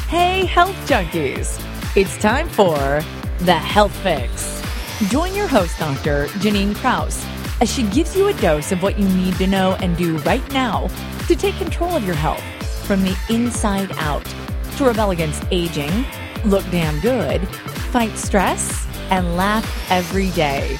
Hey, health junkies! It's time for The Health Fix. Join your host, Dr. Janine Krause, as she gives you a dose of what you need to know and do right now to take control of your health from the inside out, to rebel against aging, look damn good, fight stress, and laugh every day.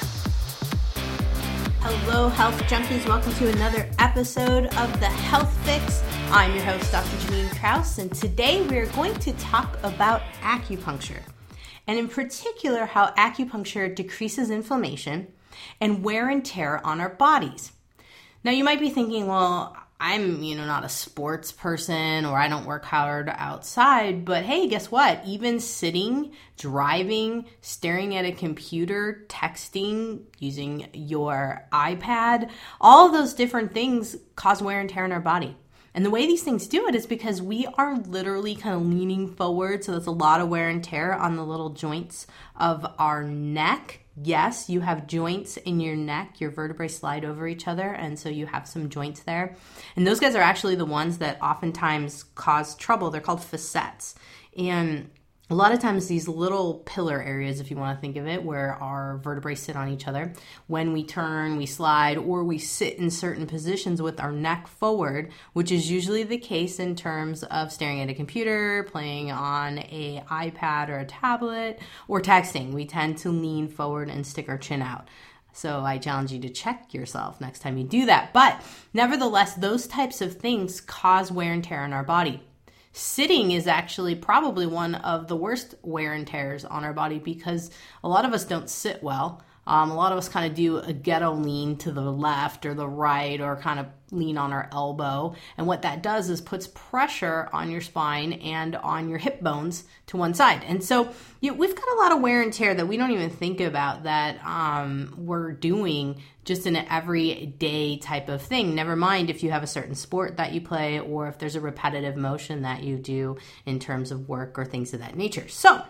Hello, health junkies. Welcome to another episode of The Health Fix. I'm your host, Dr. Janine Krause, and today we're going to talk about acupuncture, and in particular, how acupuncture decreases inflammation and wear and tear on our bodies. Now, you might be thinking, well, I'm, not a sports person, or I don't work hard outside, but hey, guess what? Even sitting, driving, staring at a computer, texting, using your iPad, all of those different things cause wear and tear in our body. And the way these things do it is because we are literally kind of leaning forward, so there's a lot of wear and tear on the little joints of our neck. Yes, you have joints in your neck. Your vertebrae slide over each other, and so you have some joints there. And those guys are actually the ones that oftentimes cause trouble. They're called facets. And a lot of times these little pillar areas, if you want to think of it, where our vertebrae sit on each other, when we turn, we slide, or we sit in certain positions with our neck forward, which is usually the case in terms of staring at a computer, playing on an iPad or a tablet, or texting. We tend to lean forward and stick our chin out. So I challenge you to check yourself next time you do that. But nevertheless, those types of things cause wear and tear on our body. Sitting is actually probably one of the worst wear and tears on our body because a lot of us don't sit well. A lot of us kind of do a ghetto lean to the left or the right, or kind of lean on our elbow. And what that does is puts pressure on your spine and on your hip bones to one side. And so we've got a lot of wear and tear that we don't even think about that we're doing just in an everyday type of thing. Never mind if you have a certain sport that you play, or if there's a repetitive motion that you do in terms of work or things of that nature. So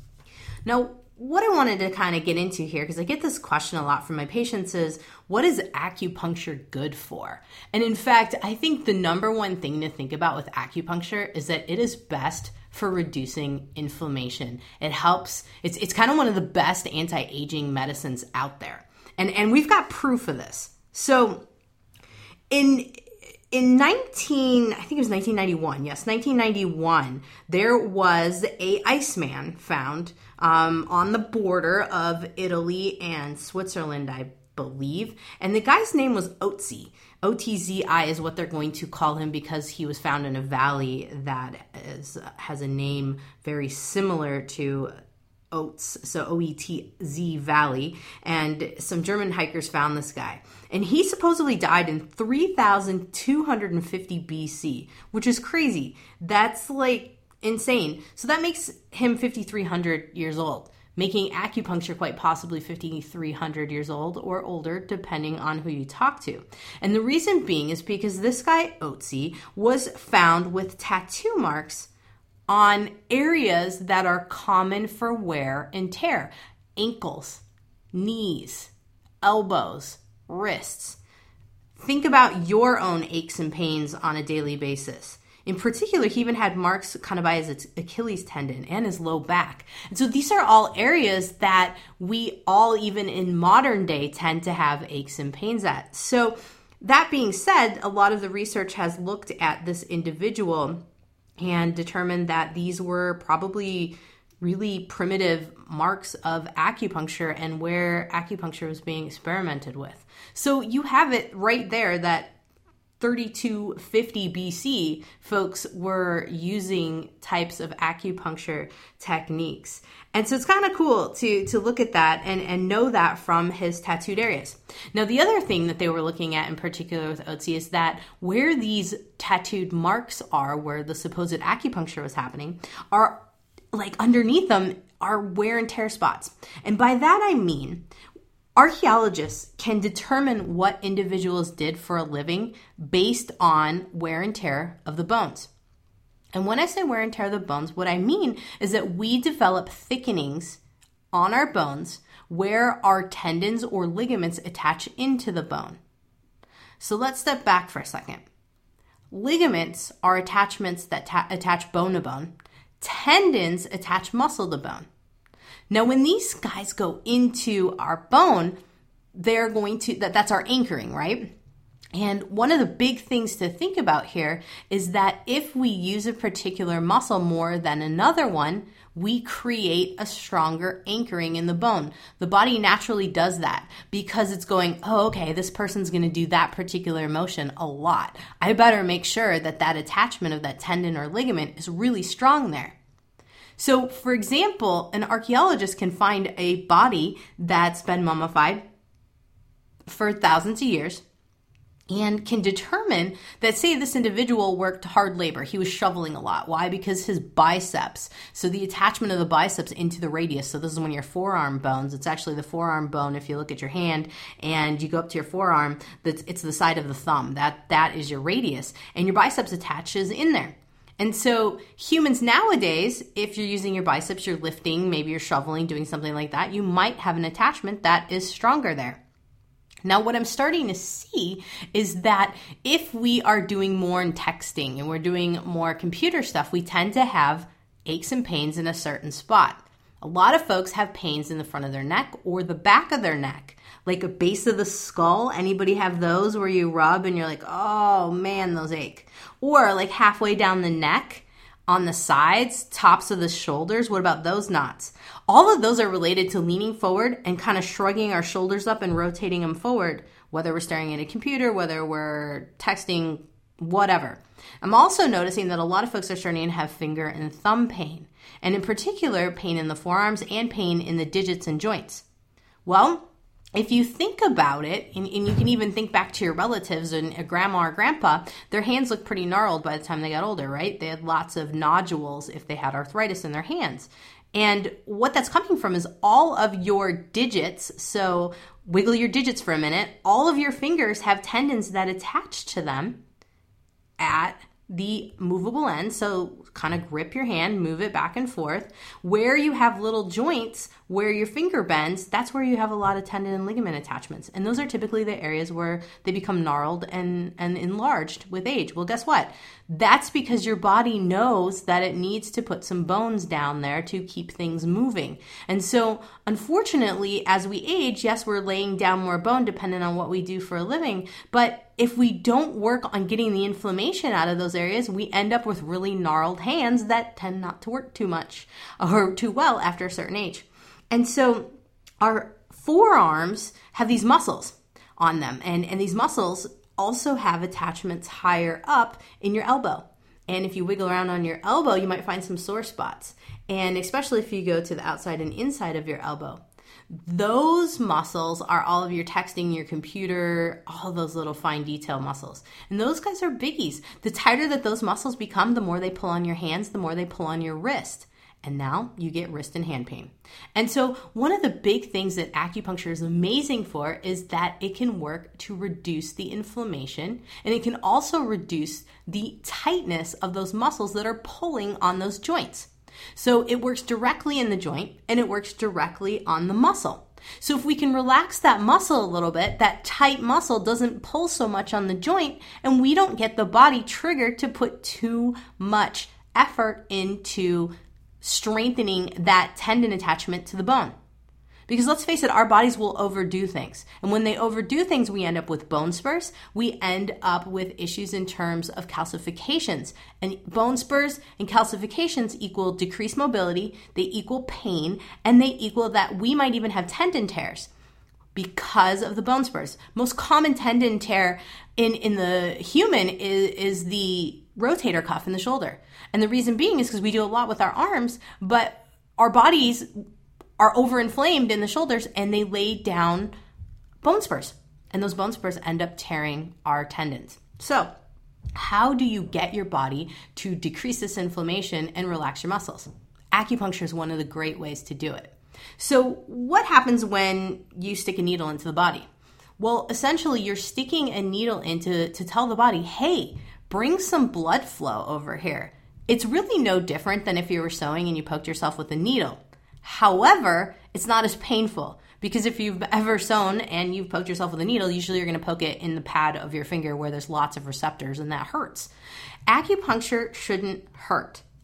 now, what I wanted to kind of get into here, because I get this question a lot from my patients, is what is acupuncture good for? And in fact, I think the number one thing to think about with acupuncture is that it is best for reducing inflammation. It helps, it's kind of one of the best anti-aging medicines out there. And we've got proof of this. So in 1991, yes, 1991, there was a Iceman found on the border of Italy and Switzerland, I believe. And the guy's name was Otzi. O-T-Z-I is what they're going to call him because he was found in a valley that has a name very similar to Oats, so O-E-T-Z Valley, and some German hikers found this guy. And he supposedly died in 3,250 BC, which is crazy. That's like insane. So that makes him 5,300 years old, making acupuncture quite possibly 5,300 years old or older, depending on who you talk to. And the reason being is because this guy, Otzi, was found with tattoo marks on areas that are common for wear and tear: ankles, knees, elbows, wrists. Think about your own aches and pains on a daily basis. In particular, he even had marks kind of by his Achilles tendon and his low back. And so these are all areas that we all, even in modern day, tend to have aches and pains at. So that being said, a lot of the research has looked at this individual and determined that these were probably really primitive marks of acupuncture and where acupuncture was being experimented with. So you have it right there that 3250 BC, folks were using types of acupuncture techniques. And so it's kind of cool to look at that and know that from his tattooed areas. Now, the other thing that they were looking at in particular with Otzi is that where these tattooed marks are, where the supposed acupuncture was happening, are like underneath them are wear and tear spots. And by that I mean, archaeologists can determine what individuals did for a living based on wear and tear of the bones. And when I say wear and tear of the bones, what I mean is that we develop thickenings on our bones where our tendons or ligaments attach into the bone. So let's step back for a second. Ligaments are attachments that attach bone to bone. tendons attach muscle to bone. Now, when these guys go into our bone, they're going to, that's our anchoring, right? And one of the big things to think about here is that if we use a particular muscle more than another one, we create a stronger anchoring in the bone. The body naturally does that because it's going, oh, okay, this person's going to do that particular motion a lot. I better make sure that that attachment of that tendon or ligament is really strong there. So, for example, an archaeologist can find a body that's been mummified for thousands of years and can determine that, say, this individual worked hard labor. He was shoveling a lot. Why? Because his biceps, so the attachment of the biceps into the radius, so this is one of your forearm bones. It's actually the forearm bone. If you look at your hand and you go up to your forearm, it's the side of the thumb. That is your radius. And your biceps attaches in there. And so humans nowadays, if you're using your biceps, you're lifting, maybe you're shoveling, doing something like that, you might have an attachment that is stronger there. Now, what I'm starting to see is that if we are doing more in texting and we're doing more computer stuff, we tend to have aches and pains in a certain spot. A lot of folks have pains in the front of their neck or the back of their neck, like a base of the skull. Anybody have those where you rub and you're like, oh man, those ache? Or like halfway down the neck, on the sides, tops of the shoulders. What about those knots? All of those are related to leaning forward and kind of shrugging our shoulders up and rotating them forward, whether we're staring at a computer, whether we're texting, whatever. I'm also noticing that a lot of folks are starting to have finger and thumb pain, and in particular, pain in the forearms and pain in the digits and joints. Well, if you think about it, and you can even think back to your relatives and a grandma or grandpa, their hands look pretty gnarled by the time they got older, right? They had lots of nodules if they had arthritis in their hands. And what that's coming from is all of your digits. So wiggle your digits for a minute. All of your fingers have tendons that attach to them at the movable end. So kind of grip your hand, move it back and forth. Where you have little joints, where your finger bends, that's where you have a lot of tendon and ligament attachments. And those are typically the areas where they become gnarled and enlarged with age. Well, guess what? That's because your body knows that it needs to put some bones down there to keep things moving. And so, unfortunately, as we age, yes, we're laying down more bone depending on what we do for a living, but if we don't work on getting the inflammation out of those areas, we end up with really gnarled hands that tend not to work too much or too well after a certain age. And so our forearms have these muscles on them, and these muscles also have attachments higher up in your elbow. And if you wiggle around on your elbow, you might find some sore spots. And especially if you go to the outside and inside of your elbow. Those muscles are all of your texting, your computer, all those little fine detail muscles. And those guys are biggies. The tighter that those muscles become, the more they pull on your hands, the more they pull on your wrist. And now you get wrist and hand pain. And so one of the big things that acupuncture is amazing for is that it can work to reduce the inflammation, and it can also reduce the tightness of those muscles that are pulling on those joints. So it works directly in the joint and it works directly on the muscle. So if we can relax that muscle a little bit, that tight muscle doesn't pull so much on the joint, and we don't get the body triggered to put too much effort into strengthening that tendon attachment to the bone. Because let's face it, our bodies will overdo things. And when they overdo things, we end up with bone spurs. We end up with issues in terms of calcifications. And bone spurs and calcifications equal decreased mobility, they equal pain, and they equal that we might even have tendon tears because of the bone spurs. Most common tendon tear in the human is the rotator cuff in the shoulder. And the reason being is because we do a lot with our arms, but our bodies are overinflamed in the shoulders and they lay down bone spurs. And those bone spurs end up tearing our tendons. So how do you get your body to decrease this inflammation and relax your muscles? Acupuncture is one of the great ways to do it. So what happens when you stick a needle into the body? Well, essentially you're sticking a needle in to tell the body, hey, bring some blood flow over here. It's really no different than if you were sewing and you poked yourself with a needle. However, it's not as painful because if you've ever sewn and you've poked yourself with a needle, usually you're going to poke it in the pad of your finger where there's lots of receptors and that hurts. Acupuncture shouldn't hurt.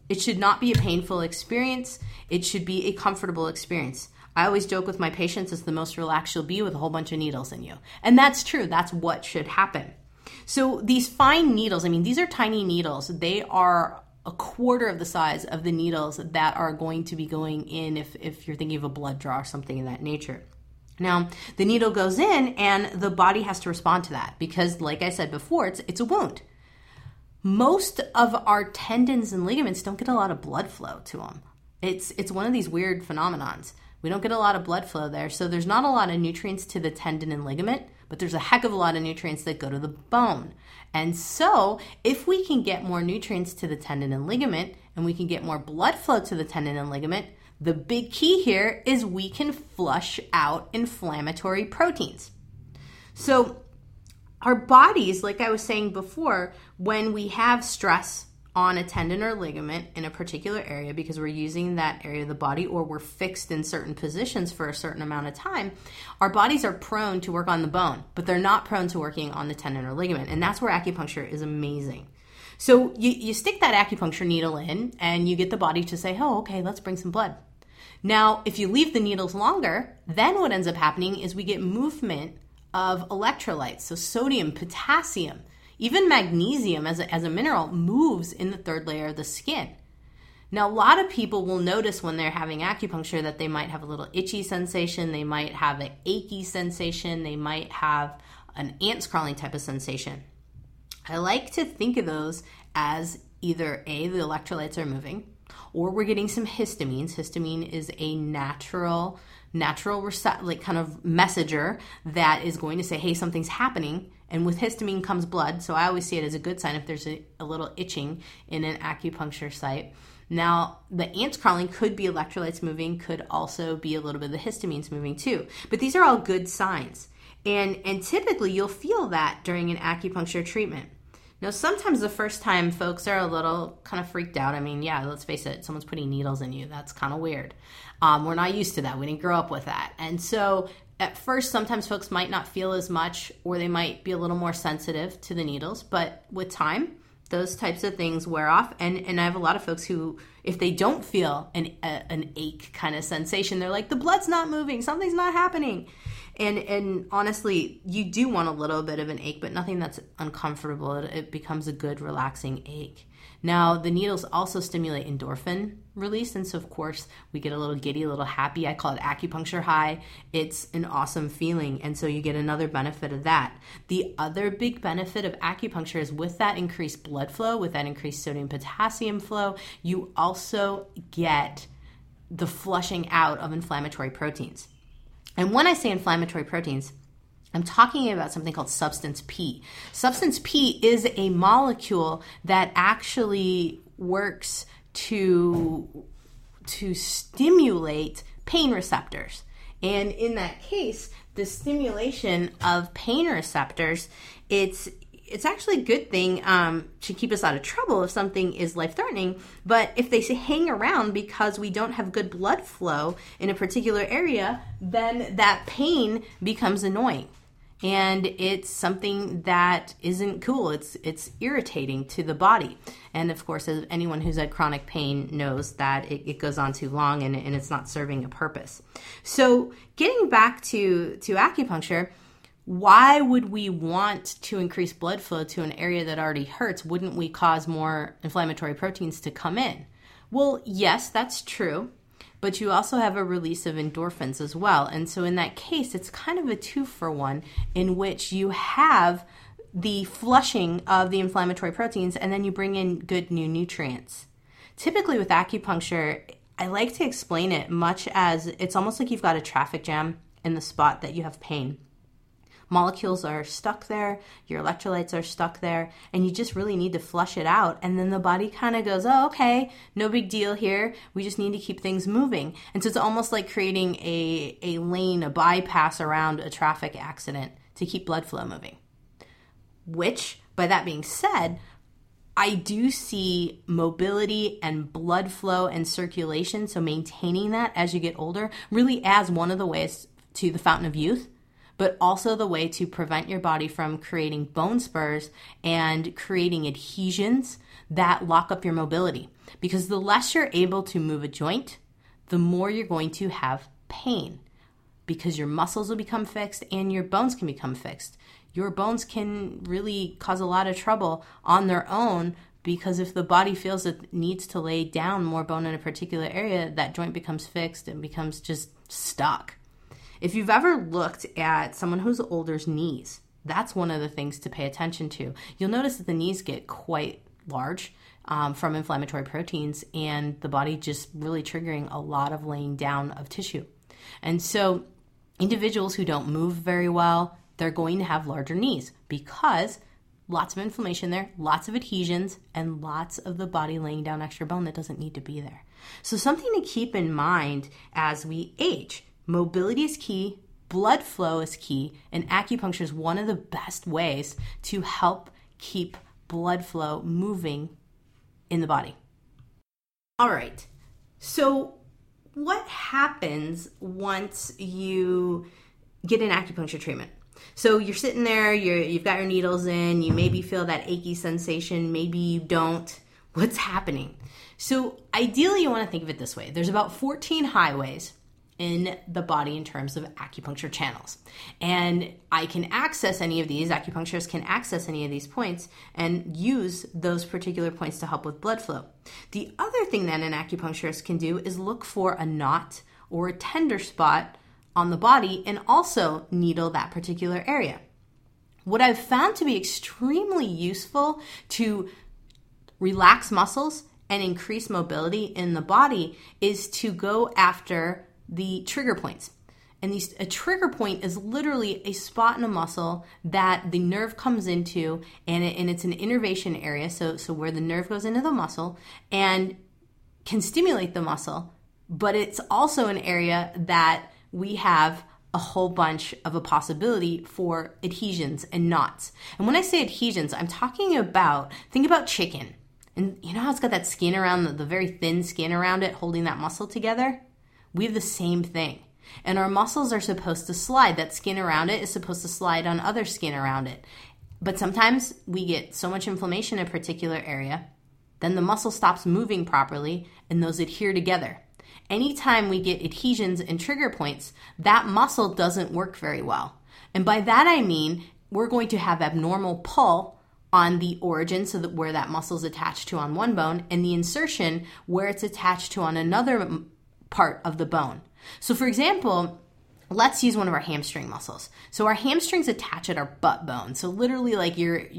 It should not be a painful experience. It should be a comfortable experience. I always joke with my patients, it's the most relaxed you'll be with a whole bunch of needles in you. And that's true. That's what should happen. So these fine needles, I mean, these are tiny needles. They are a quarter of the size of the needles that are going to be going in if you're thinking of a blood draw or something in that nature. Now, the needle goes in and the body has to respond to that because, like I said before, it's a wound. Most of our tendons and ligaments don't get a lot of blood flow to them. It's one of these weird phenomenons. We don't get a lot of blood flow there, so there's not a lot of nutrients to the tendon and ligament, but there's a heck of a lot of nutrients that go to the bone. And so if we can get more nutrients to the tendon and ligament, and we can get more blood flow to the tendon and ligament, the big key here is we can flush out inflammatory proteins. So our bodies, like I was saying before, when we have stress on a tendon or ligament in a particular area because we're using that area of the body or we're fixed in certain positions for a certain amount of time, our bodies are prone to work on the bone, but they're not prone to working on the tendon or ligament. And that's where acupuncture is amazing. So you stick that acupuncture needle in and you get the body to say, oh, okay, let's bring some blood. Now, if you leave the needles longer, then what ends up happening is we get movement of electrolytes. So sodium, potassium, even magnesium as a mineral moves in the third layer of the skin. Now, a lot of people will notice when they're having acupuncture that they might have a little itchy sensation, they might have an achy sensation, they might have an ants crawling type of sensation. I like to think of those as either A, the electrolytes are moving, or we're getting some histamines. Histamine is a natural kind of messenger that is going to say, hey, something's happening. And with histamine comes blood. So I always see it as a good sign if there's a little itching in an acupuncture site. Now, the ants crawling could be electrolytes moving, could also be a little bit of the histamines moving too. But these are all good signs. And typically you'll feel that during an acupuncture treatment. Now, sometimes the first time folks are a little kind of freaked out. I mean, yeah, let's face it, someone's putting needles in you. That's kind of weird. We're not used to that. We didn't grow up with that. And so at first, sometimes folks might not feel as much or they might be a little more sensitive to the needles. But with time, those types of things wear off. And I have a lot of folks who, if they don't feel an ache kind of sensation, they're like, the blood's not moving, something's not happening. And honestly, you do want a little bit of an ache, but nothing that's uncomfortable. It becomes a good, relaxing ache. Now, the needles also stimulate endorphin release, and so, of course, we get a little giddy, a little happy. I call it acupuncture high. It's an awesome feeling, and so you get another benefit of that. The other big benefit of acupuncture is with that increased blood flow, with that increased sodium-potassium flow, you also get the flushing out of inflammatory proteins. And when I say inflammatory proteins, I'm talking about something called substance P. Substance P is a molecule that actually works to stimulate pain receptors. And in that case, the stimulation of pain receptors, it's actually a good thing to keep us out of trouble if something is life-threatening. But if they hang around because we don't have good blood flow in a particular area, then that pain becomes annoying. And it's something that isn't cool. It's irritating to the body. And of course, as anyone who's had chronic pain knows that it goes on too long and it's not serving a purpose. So getting back to acupuncture, why would we want to increase blood flow to an area that already hurts? Wouldn't we cause more inflammatory proteins to come in? Well, yes, that's true. But you also have a release of endorphins as well. And so in that case, it's kind of a 2-for-1 in which you have the flushing of the inflammatory proteins and then you bring in good new nutrients. Typically with acupuncture, I like to explain it much as it's almost like you've got a traffic jam in the spot that you have pain. Molecules are stuck there, your electrolytes are stuck there, and you just really need to flush it out. And then the body kind of goes, oh, okay, no big deal here. We just need to keep things moving. And so it's almost like creating a lane, a bypass around a traffic accident to keep blood flow moving. Which, by that being said, I do see mobility and blood flow and circulation, so maintaining that as you get older, really as one of the ways to the fountain of youth. but also the way to prevent your body from creating bone spurs and creating adhesions that lock up your mobility. Because the less you're able to move a joint, the more you're going to have pain, because your muscles will become fixed and your bones can become fixed. Your bones can really cause a lot of trouble on their own, because if the body feels it needs to lay down more bone in a particular area, that joint becomes fixed and becomes just stuck. If you've ever looked at someone who's older's knees, that's one of the things to pay attention to. You'll notice that the knees get quite large from inflammatory proteins, and the body just really triggering a lot of laying down of tissue. And so individuals who don't move very well, they're going to have larger knees because lots of inflammation there, lots of adhesions, and lots of the body laying down extra bone that doesn't need to be there. So something to keep in mind as we age. Mobility is key, blood flow is key, and acupuncture is one of the best ways to help keep blood flow moving in the body. All right, so what happens once you get an acupuncture treatment? So you're sitting there, you've got your needles in, you maybe feel that achy sensation, maybe you don't. What's happening? So ideally you want to think of it this way. There's about 14 highways in the body in terms of acupuncture channels. And I can access any of these, acupuncturists can access any of these points and use those particular points to help with blood flow. The other thing that an acupuncturist can do is look for a knot or a tender spot on the body and also needle that particular area. What I've found to be extremely useful to relax muscles and increase mobility in the body is to go after the trigger points. And a trigger point is literally a spot in a muscle that the nerve comes into, and it's an innervation area, so where the nerve goes into the muscle and can stimulate the muscle, but it's also an area that we have a whole bunch of a possibility for adhesions and knots. And when I say adhesions, I'm talking about, think about chicken. And you know how it's got that skin around, the very thin skin around it holding that muscle together? We have the same thing. And our muscles are supposed to slide. That skin around it is supposed to slide on other skin around it. But sometimes we get so much inflammation in a particular area, then the muscle stops moving properly and those adhere together. Anytime we get adhesions and trigger points, that muscle doesn't work very well. And by that I mean we're going to have abnormal pull on the origin, so that where that muscle is attached to on one bone, and the insertion where it's attached to on another part of the bone. So for example, let's use one of our hamstring muscles. So our hamstrings attach at our butt bone. So literally like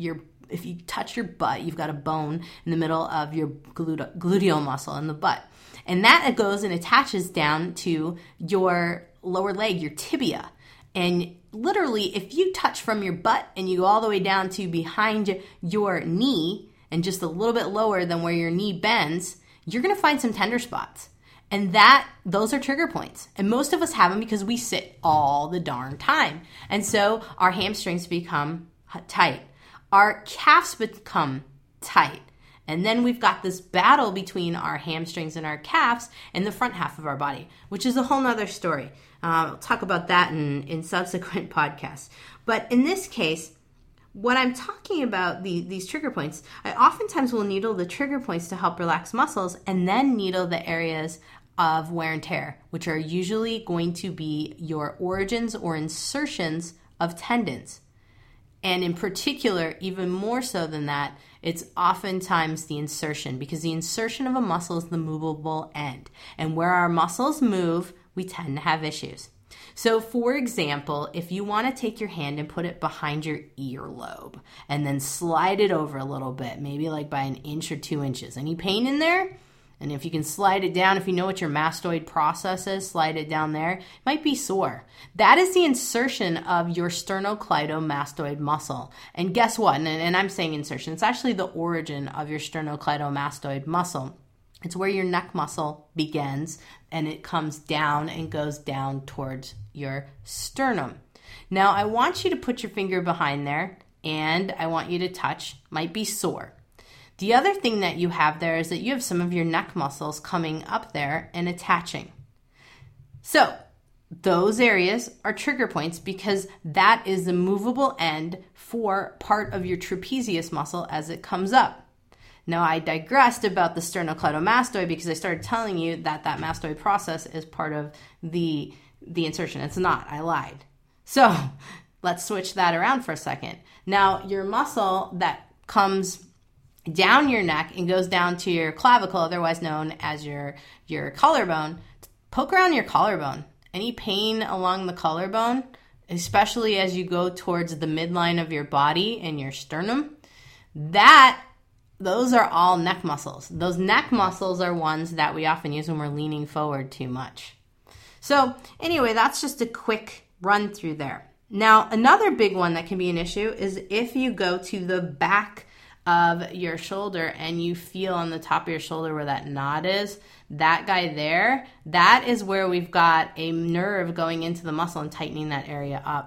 if you touch your butt, you've got a bone in the middle of your gluteal muscle in the butt. And that goes and attaches down to your lower leg, your tibia. And literally, if you touch from your butt and you go all the way down to behind your knee and just a little bit lower than where your knee bends, you're going to find some tender spots. And those are trigger points. And most of us have them because we sit all the darn time. And so our hamstrings become tight. Our calves become tight. And then we've got this battle between our hamstrings and our calves and the front half of our body, which is a whole nother story. I'll talk about that in subsequent podcasts. But in this case, when I'm talking about these trigger points, I oftentimes will needle the trigger points to help relax muscles and then needle the areas of wear and tear, which are usually going to be your origins or insertions of tendons. And in particular, even more so than that, it's oftentimes the insertion, because the insertion of a muscle is the movable end. And where our muscles move, we tend to have issues. So for example, if you want to take your hand and put it behind your earlobe and then slide it over a little bit, maybe like by 1 inch or 2 inches, any pain in there? And if you can slide it down, if you know what your mastoid process is, slide it down there, it might be sore. That is the insertion of your sternocleidomastoid muscle. And guess what? And I'm saying insertion. It's actually the origin of your sternocleidomastoid muscle. It's where your neck muscle begins and it comes down and goes down towards your sternum. Now, I want you to put your finger behind there and I want you to touch. Might be sore. The other thing that you have there is that you have some of your neck muscles coming up there and attaching. So those areas are trigger points because that is the movable end for part of your trapezius muscle as it comes up. Now, I digressed about the sternocleidomastoid because I started telling you that mastoid process is part of the insertion. It's not. I lied. So let's switch that around for a second. Now, your muscle that comes down your neck and goes down to your clavicle, otherwise known as your collarbone, poke around your collarbone. Any pain along the collarbone, especially as you go towards the midline of your body and your sternum, those are all neck muscles. Those neck muscles are ones that we often use when we're leaning forward too much. So anyway, that's just a quick run through there. Now, another big one that can be an issue is if you go to the back of your shoulder and you feel on the top of your shoulder where that knot is, that guy there, that is where we've got a nerve going into the muscle and tightening that area up.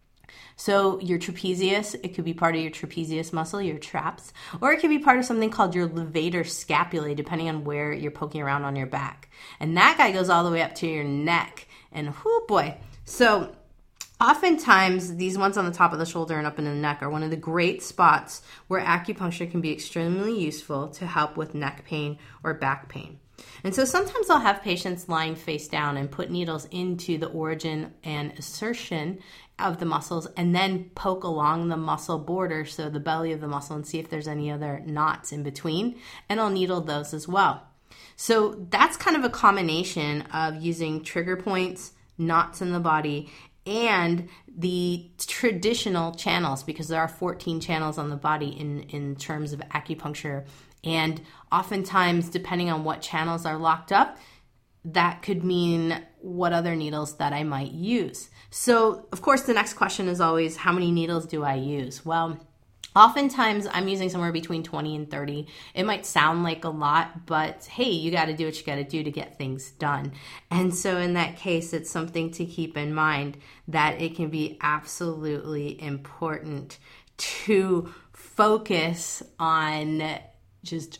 So your trapezius, it could be part of your trapezius muscle, your traps, or it could be part of something called your levator scapulae, depending on where you're poking around on your back. And that guy goes all the way up to your neck. And whoo boy. So oftentimes, these ones on the top of the shoulder and up in the neck are one of the great spots where acupuncture can be extremely useful to help with neck pain or back pain. And so sometimes I'll have patients lying face down and put needles into the origin and insertion of the muscles and then poke along the muscle border, so the belly of the muscle, and see if there's any other knots in between. And I'll needle those as well. So that's kind of a combination of using trigger points, knots in the body, and the traditional channels, because there are 14 channels on the body in terms of acupuncture. And oftentimes, depending on what channels are locked up, that could mean what other needles that I might use. So, of course, the next question is always, how many needles do I use? Well, oftentimes I'm using somewhere between 20 and 30. It might sound like a lot, but hey, you got to do what you got to do to get things done. And so in that case, it's something to keep in mind that it can be absolutely important to focus on just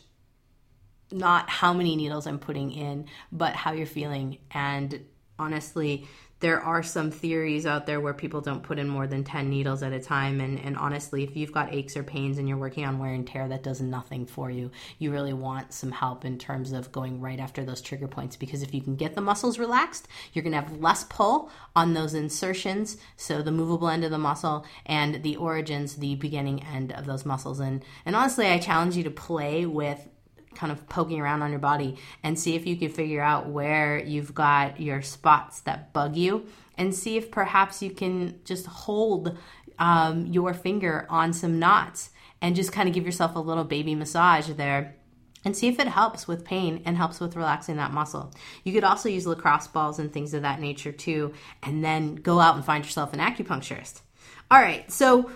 not how many needles I'm putting in, but how you're feeling. And honestly, there are some theories out there where people don't put in more than 10 needles at a time. And honestly, if you've got aches or pains and you're working on wear and tear, that does nothing for you. You really want some help in terms of going right after those trigger points, because if you can get the muscles relaxed, you're going to have less pull on those insertions, so the movable end of the muscle, and the origins, the beginning end of those muscles. And honestly, I challenge you to play with kind of poking around on your body and see if you can figure out where you've got your spots that bug you, and see if perhaps you can just hold your finger on some knots and just kind of give yourself a little baby massage there and see if it helps with pain and helps with relaxing that muscle. You could also use lacrosse balls and things of that nature too, and then go out and find yourself an acupuncturist. All right, so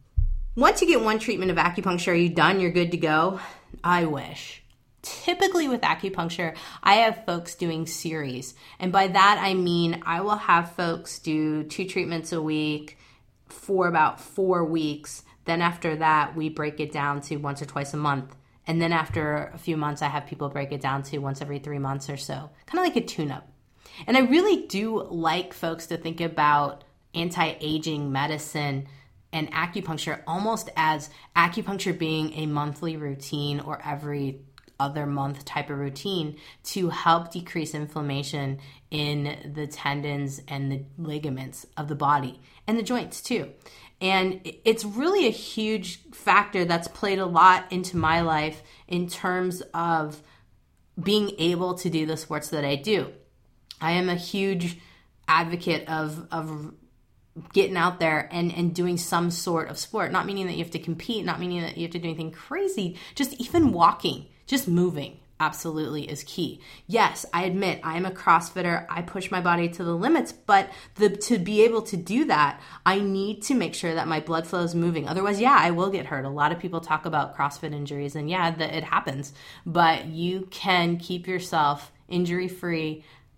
once you get one treatment of acupuncture, are you done? You're good to go? I wish. Typically with acupuncture, I have folks doing series. And by that, I mean I will have folks do 2 treatments a week for about 4 weeks. Then after that, we break it down to once or twice a month. And then after a few months, I have people break it down to once every 3 months or so. Kind of like a tune-up. And I really do like folks to think about anti-aging medicine and acupuncture almost as acupuncture being a monthly routine or every other month type of routine to help decrease inflammation in the tendons and the ligaments of the body and the joints too. And it's really a huge factor that's played a lot into my life in terms of being able to do the sports that I do. I am a huge advocate of getting out there and doing some sort of sport, not meaning that you have to compete, not meaning that you have to do anything crazy, just even walking. Just moving absolutely is key. Yes, I admit I am a CrossFitter. I push my body to the limits, but to be able to do that, I need to make sure that my blood flow is moving. Otherwise, yeah, I will get hurt. A lot of people talk about CrossFit injuries, and yeah, it happens. But you can keep yourself injury-free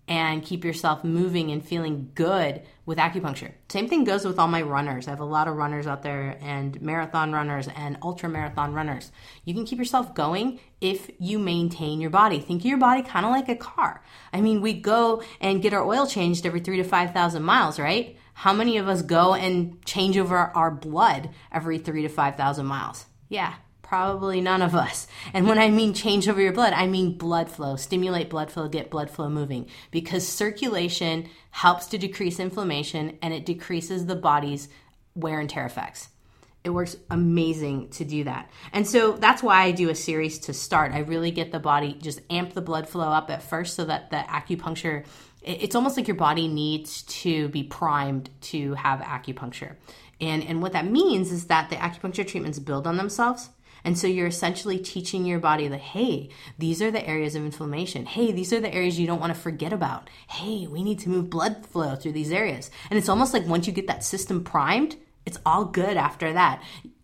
and keep yourself moving and feeling good with acupuncture. Same thing goes with all my runners. I have a lot of runners out there, and marathon runners and ultra marathon runners. You can keep yourself going if you maintain your body. Think of your body kind of like a car. I mean, we go and get our oil changed every 3,000 to 5,000 miles, right? How many of us go and change over our blood every 3,000 to 5,000 miles? Yeah, probably none of us. And when I mean change over your blood, I mean blood flow, stimulate blood flow, get blood flow moving, because circulation helps to decrease inflammation and it decreases the body's wear and tear effects. It works amazing to do that. And so that's why I do a series to start. I really get the body, just amp the blood flow up at first so that the acupuncture, it's almost like your body needs to be primed to have acupuncture. And what that means is that the acupuncture treatments build on themselves. And so you're essentially teaching your body that, hey, these are the areas of inflammation. Hey, these are the areas you don't want to forget about. Hey, we need to move blood flow through these areas. And it's almost like once you get that system primed, it's all good after that.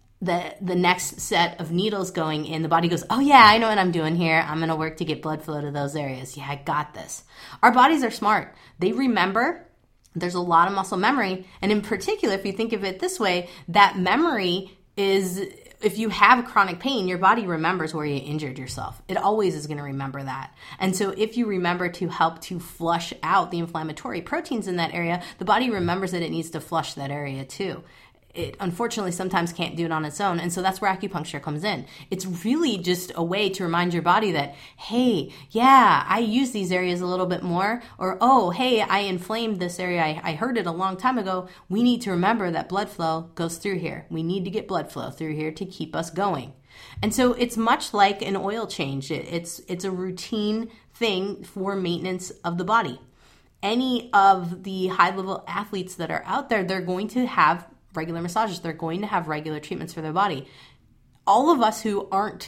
The next set of needles going in, the body goes, oh yeah, I know what I'm doing here. I'm going to work to get blood flow to those areas. Yeah, I got this. Our bodies are smart. They remember. There's a lot of muscle memory. And in particular, if you think of it this way, that memory is, if you have chronic pain, your body remembers where you injured yourself. It always is going to remember that. And so if you remember to help to flush out the inflammatory proteins in that area, the body remembers that it needs to flush that area too. It unfortunately sometimes can't do it on its own. And so that's where acupuncture comes in. It's really just a way to remind your body that, hey, yeah, I use these areas a little bit more. Or, oh, hey, I inflamed this area. I heard it a long time ago. We need to remember that blood flow goes through here. We need to get blood flow through here to keep us going. And so it's much like an oil change. It's a routine thing for maintenance of the body. Any of the high-level athletes that are out there, they're going to have regular massages. They're going to have regular treatments for their body. All of us who aren't,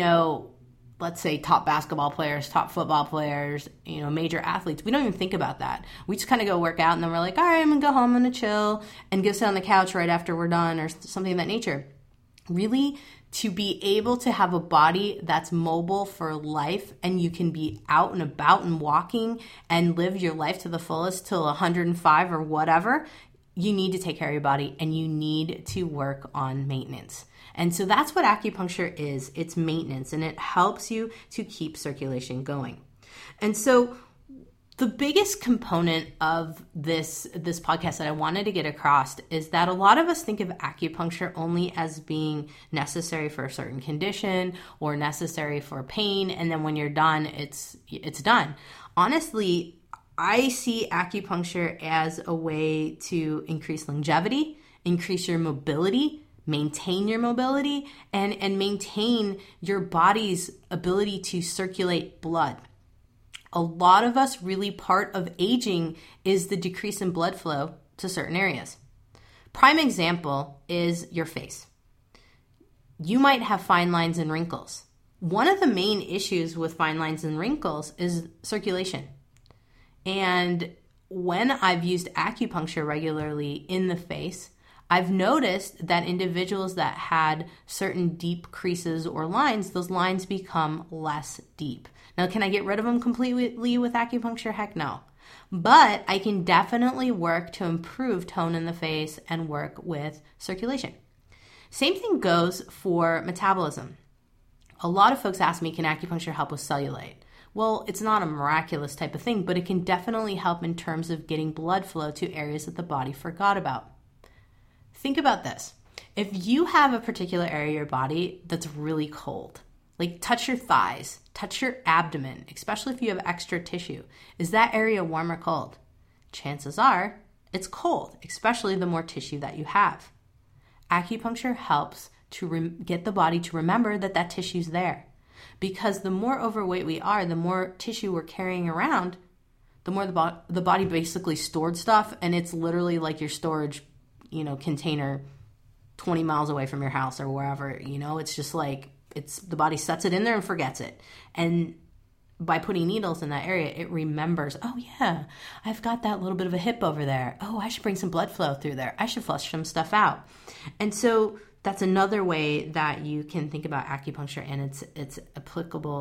let's say top basketball players, top football players, major athletes, we don't even think about that. We just kind of go work out and then we're like, all right, I'm going to go home, I'm going to chill and go sit on the couch right after we're done or something of that nature. Really, to be able to have a body that's mobile for life and you can be out and about and walking and live your life to the fullest till 105 or whatever, you need to take care of your body and you need to work on maintenance. And so that's what acupuncture is. It's maintenance and it helps you to keep circulation going. And so the biggest component of this podcast that I wanted to get across is that a lot of us think of acupuncture only as being necessary for a certain condition or necessary for pain. And then when you're done, it's done. Honestly, I see acupuncture as a way to increase longevity, increase your mobility, maintain your mobility, and maintain your body's ability to circulate blood. A lot of us, really part of aging is the decrease in blood flow to certain areas. Prime example is your face. You might have fine lines and wrinkles. One of the main issues with fine lines and wrinkles is circulation. And when I've used acupuncture regularly in the face, I've noticed that individuals that had certain deep creases or lines, those lines become less deep. Now, can I get rid of them completely with acupuncture? Heck no. But I can definitely work to improve tone in the face and work with circulation. Same thing goes for metabolism. A lot of folks ask me, can acupuncture help with cellulite? Well, it's not a miraculous type of thing, but it can definitely help in terms of getting blood flow to areas that the body forgot about. Think about this. If you have a particular area of your body that's really cold, like touch your thighs, touch your abdomen, especially if you have extra tissue, is that area warm or cold? Chances are it's cold, especially the more tissue that you have. Acupuncture helps to get the body to remember that tissue's there. Because the more overweight we are, the more tissue we're carrying around, the more the body basically stored stuff, and it's literally like your storage, container 20 miles away from your house or wherever, it's just like, the body sets it in there and forgets it. And by putting needles in that area, it remembers, oh yeah, I've got that little bit of a hip over there. Oh, I should bring some blood flow through there. I should flush some stuff out. And so that's another way that you can think about acupuncture and its applicable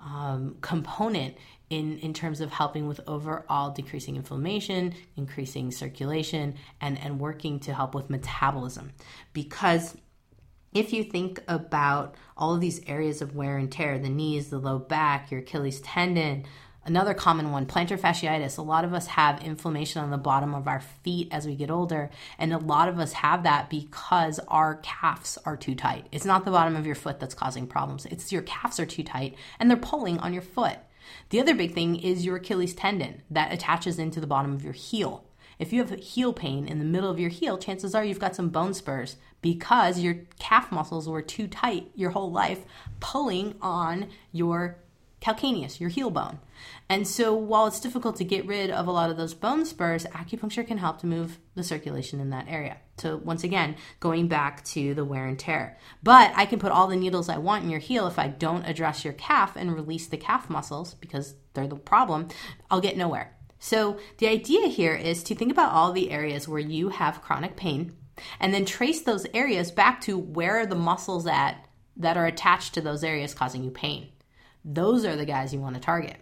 component in terms of helping with overall decreasing inflammation, increasing circulation, and working to help with metabolism. Because if you think about all of these areas of wear and tear, the knees, the low back, your Achilles tendon, another common one, plantar fasciitis. A lot of us have inflammation on the bottom of our feet as we get older, and a lot of us have that because our calves are too tight. It's not the bottom of your foot that's causing problems. It's your calves are too tight, and they're pulling on your foot. The other big thing is your Achilles tendon that attaches into the bottom of your heel. If you have heel pain in the middle of your heel, chances are you've got some bone spurs because your calf muscles were too tight your whole life, pulling on your calcaneus, your heel bone. And so while it's difficult to get rid of a lot of those bone spurs, acupuncture can help to move the circulation in that area. So once again, going back to the wear and tear. But I can put all the needles I want in your heel. If I don't address your calf and release the calf muscles, because they're the problem, I'll get nowhere. So the idea here is to think about all the areas where you have chronic pain and then trace those areas back to where are the muscles at that are attached to those areas causing you pain. Those are the guys you want to target.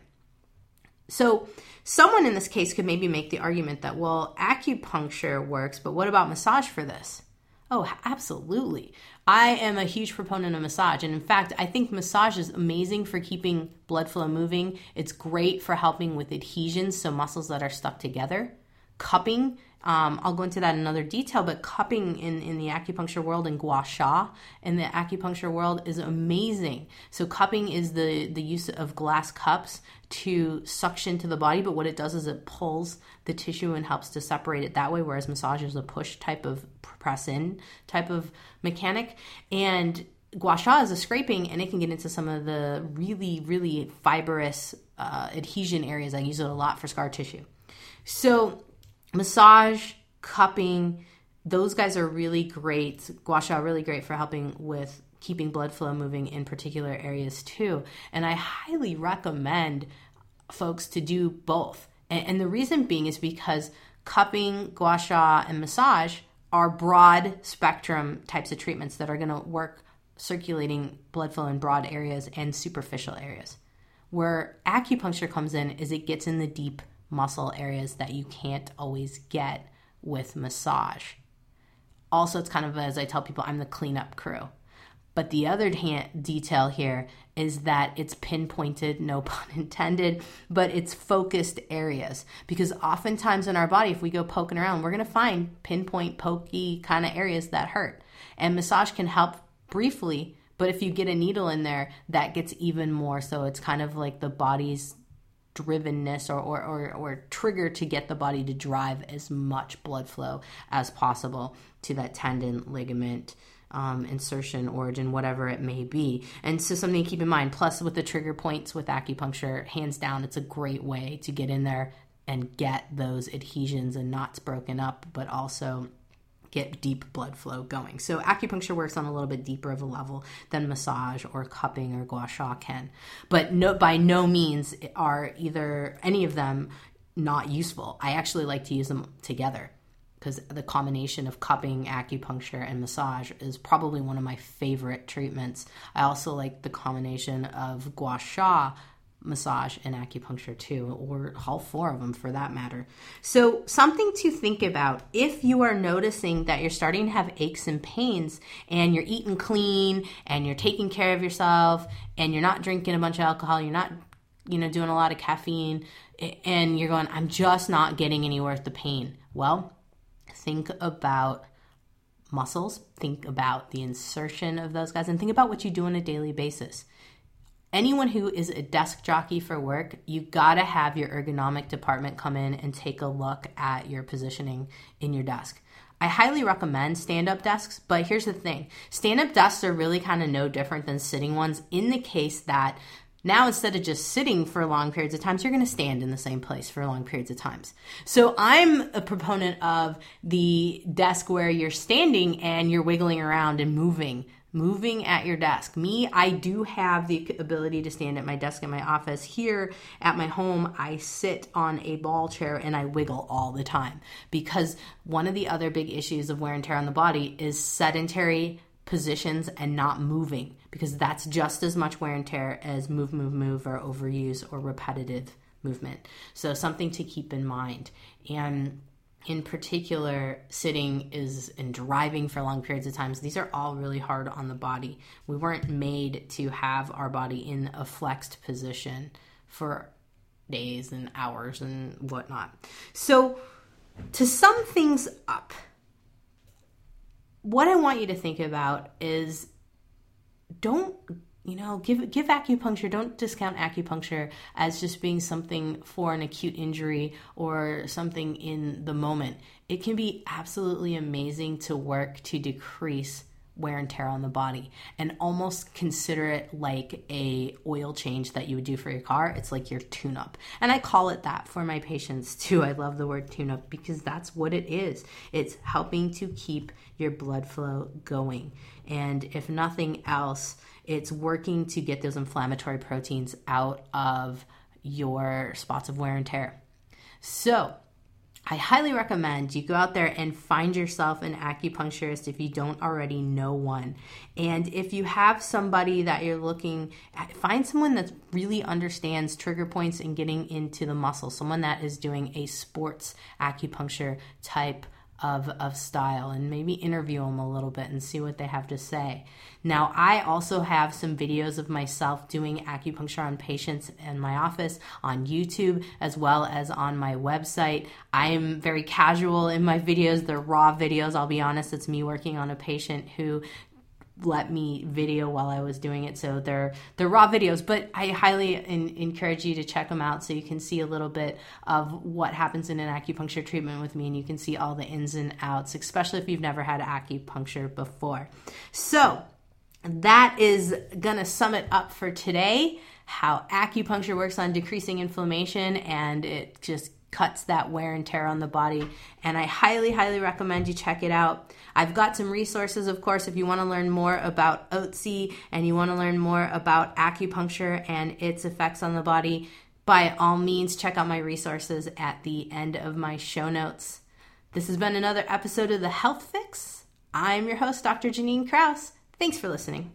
So someone in this case could maybe make the argument that, well, acupuncture works, but what about massage for this? Oh, absolutely. I am a huge proponent of massage. And in fact, I think massage is amazing for keeping blood flow moving. It's great for helping with adhesions, so muscles that are stuck together. Cupping, I'll go into that in another detail, but cupping in the acupuncture world and gua sha in the acupuncture world is amazing. So cupping is the use of glass cups to suction to the body, but what it does is it pulls the tissue and helps to separate it that way, whereas massage is a push type of press in type of mechanic. And gua sha is a scraping, and it can get into some of the really, really fibrous adhesion areas. I use it a lot for scar tissue. So massage, cupping, those guys are really great. Gua sha really great for helping with keeping blood flow moving in particular areas too. And I highly recommend folks to do both. And the reason being is because cupping, gua sha, and massage are broad spectrum types of treatments that are going to work circulating blood flow in broad areas and superficial areas. Where acupuncture comes in is it gets in the deep muscle areas that you can't always get with massage. Also, it's kind of, as I tell people, I'm the cleanup crew. But the other detail here is that it's pinpointed, no pun intended, but it's focused areas. Because oftentimes in our body, if we go poking around, we're going to find pinpoint, pokey kind of areas that hurt. And massage can help briefly, but if you get a needle in there, that gets even more. So it's kind of like the body's drivenness or trigger to get the body to drive as much blood flow as possible to that tendon, ligament, insertion, origin, whatever it may be. And so something to keep in mind. Plus with the trigger points with acupuncture, hands down, it's a great way to get in there and get those adhesions and knots broken up, but also get deep blood flow going. So acupuncture works on a little bit deeper of a level than massage or cupping or gua sha can. But by no means are either any of them not useful. I actually like to use them together because the combination of cupping, acupuncture, and massage is probably one of my favorite treatments. I also like the combination of gua sha, massage, and acupuncture too, or all four of them for that matter. So something to think about if you are noticing that you're starting to have aches and pains and you're eating clean and you're taking care of yourself and you're not drinking a bunch of alcohol, you're not doing a lot of caffeine, and you're going, I'm just not getting anywhere with the pain. Well, think about muscles, think about the insertion of those guys, and think about what you do on a daily basis. Anyone who is a desk jockey for work, you got to have your ergonomic department come in and take a look at your positioning in your desk. I highly recommend stand-up desks, but here's the thing. Stand-up desks are really kind of no different than sitting ones in the case that now instead of just sitting for long periods of times, you're going to stand in the same place for long periods of times. So I'm a proponent of the desk where you're standing and you're wiggling around and moving at your desk. Me, I do have the ability to stand at my desk in my office. Here at my home, I sit on a ball chair and I wiggle all the time because one of the other big issues of wear and tear on the body is sedentary positions and not moving, because that's just as much wear and tear as move, or overuse or repetitive movement. So something to keep in mind. And in particular, sitting and driving for long periods of times, these are all really hard on the body. We weren't made to have our body in a flexed position for days and hours and whatnot. So to sum things up, what I want you to think about is don't give acupuncture, don't discount acupuncture as just being something for an acute injury or something in the moment. It can be absolutely amazing to work to decrease wear and tear on the body, and almost consider it like a oil change that you would do for your car. It's like your tune-up. And I call it that for my patients too. I love the word tune-up because that's what it is. It's helping to keep your blood flow going. And if nothing else, it's working to get those inflammatory proteins out of your spots of wear and tear. So I highly recommend you go out there and find yourself an acupuncturist if you don't already know one. And if you have somebody that you're looking at, find someone that really understands trigger points and getting into the muscle, someone that is doing a sports acupuncture type of style, and maybe interview them a little bit and see what they have to say. Now, I also have some videos of myself doing acupuncture on patients in my office on YouTube, as well as on my website. I am very casual in my videos. They're raw videos. I'll be honest, it's me working on a patient who let me video while I was doing it. So they're raw videos, but I highly encourage you to check them out so you can see a little bit of what happens in an acupuncture treatment with me, and you can see all the ins and outs, especially if you've never had acupuncture before. So that is going to sum it up for today, how acupuncture works on decreasing inflammation, and it just cuts that wear and tear on the body. And I highly, highly recommend you check it out. I've got some resources, of course, if you want to learn more about OTC and you want to learn more about acupuncture and its effects on the body. By all means, check out my resources at the end of my show notes. This has been another episode of The Health Fix. I'm your host, Dr. Janine Krause. Thanks for listening.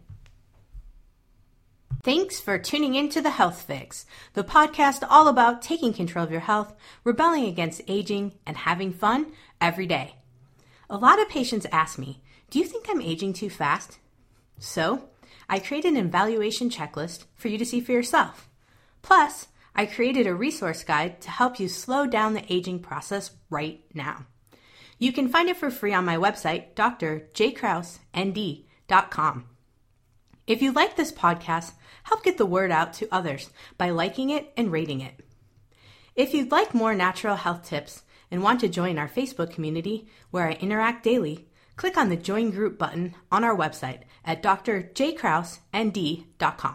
Thanks for tuning into The Health Fix, the podcast all about taking control of your health, rebelling against aging, and having fun every day. A lot of patients ask me, do you think I'm aging too fast? So, I created an evaluation checklist for you to see for yourself. Plus, I created a resource guide to help you slow down the aging process right now. You can find it for free on my website, drjkrausend.com. If you like this podcast, help get the word out to others by liking it and rating it. If you'd like more natural health tips and want to join our Facebook community where I interact daily, click on the Join Group button on our website at drjkrausend.com.